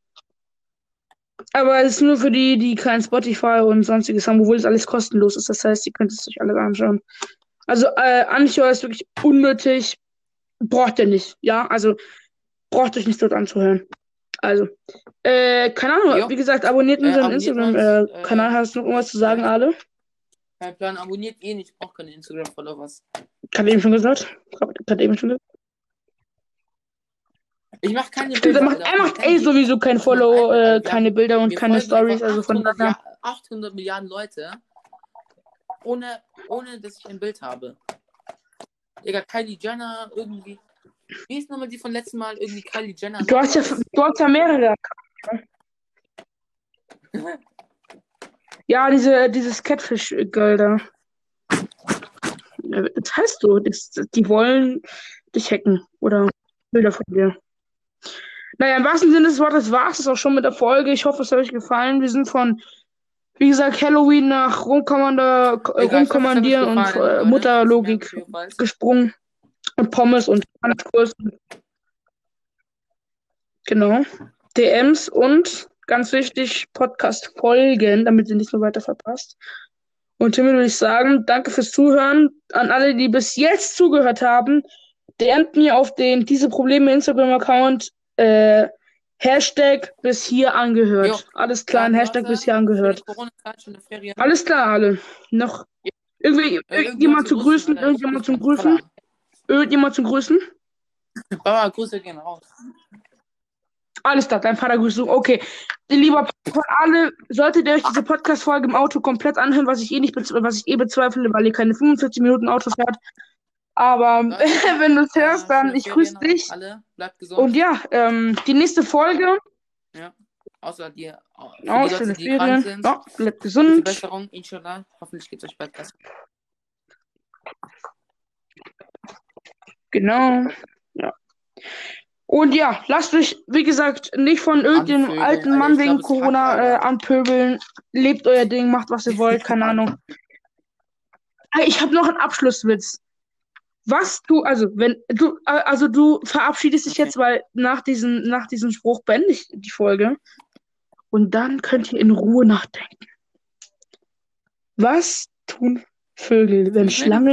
Aber es ist nur für die, die kein Spotify und sonstiges haben, obwohl es alles kostenlos ist. Das heißt, ihr könnt es euch alle anschauen. Also, Anchor ist wirklich unnötig. Braucht ihr nicht. Ja, also braucht euch nicht dort anzuhören. Also, keine Ahnung. Jo. Wie gesagt, abonniert unseren Abonniert uns. Instagram-Kanal. Hast du noch irgendwas zu sagen, Kein Ale? Plan. Abonniert eh nicht. Ich brauche keine Instagram-Followers. Gerade eben schon gesagt. Gerade eben schon gesagt. Ich mache keine Stimmt, er Bilder, macht, Alter, auf er meinem macht eh Handy. sowieso kein Auf meinem Follow, iPad, Alter. keine Bilder und Mir keine folgen einfach Stories. Also von daher. 800 Milliarden Leute, ohne dass ich ein Bild habe. Digga, Kylie Jenner irgendwie. Wie ist nochmal die von letztem Mal? Irgendwie Kylie Jenner Du noch hast ja, was. du hast ja mehrere. Ja, dieses Catfish-Girl da. Ja, das heißt so, die wollen dich hacken oder Bilder von dir. Naja, im wahrsten Sinne des Wortes war es auch schon mit der Folge. Ich hoffe, es hat euch gefallen. Wir sind von, wie gesagt, Halloween nach Egal, ich hoffe, es hat euch Rumkommandieren und gefallen, Leute. Ich merke Mutterlogik mich jedenfalls. gesprungen und Pommes und Kurs. Genau. DMs und ganz wichtig, Podcast folgen, damit ihr nicht so weiter verpasst. Und hiermit würde ich sagen, danke fürs Zuhören. An alle, die bis jetzt zugehört haben, DMt mir auf den diese Probleme Instagram-Account Hashtag bis hier Jo, angehört. Alles klar, ein dann Hashtag bis Leute, hier schöne angehört. Corona-Zeit, schöne Ferien. Alles klar, alle. Noch Irgendjemand irgendjemand zu zu grüßen, grüßen? Alter. Ich Irgendjemand grüße zum meinen Grüßen? Vater. Irgendjemand zum Grüßen? Baba, Grüße gehen raus. Alles klar, dein Vater grüßt du. Okay. Lieber von alle, solltet ihr euch diese Podcast-Folge im Auto komplett anhören, was ich bezweifle, weil ihr keine 45 Minuten Auto fährt. Aber Leute, wenn du es hörst, dann schöne ich Ferien grüße an dich. alle. Bleibt Und gesund. ja, die nächste Folge. Ja. Außer dir, für Ja, die Leute, schöne die krank Ferien. sind. Ja, bleibt Gute gesund. Besserung, inshallah. Hoffentlich geht es euch bald besser. Genau. Ja. Und ja, lasst euch, wie gesagt, nicht von irgendeinem Anvögeln, alten Alter. Mann Ich wegen glaube, es hackt, Corona Alter. anpöbeln. Lebt euer Ding, macht was ihr wollt, keine Ahnung. Hey, ich habe noch einen Abschlusswitz. Du verabschiedest dich Okay. jetzt, weil nach diesem Spruch beende ich die Folge. Und dann könnt ihr in Ruhe nachdenken. Was tun Vögel, wenn Schlangen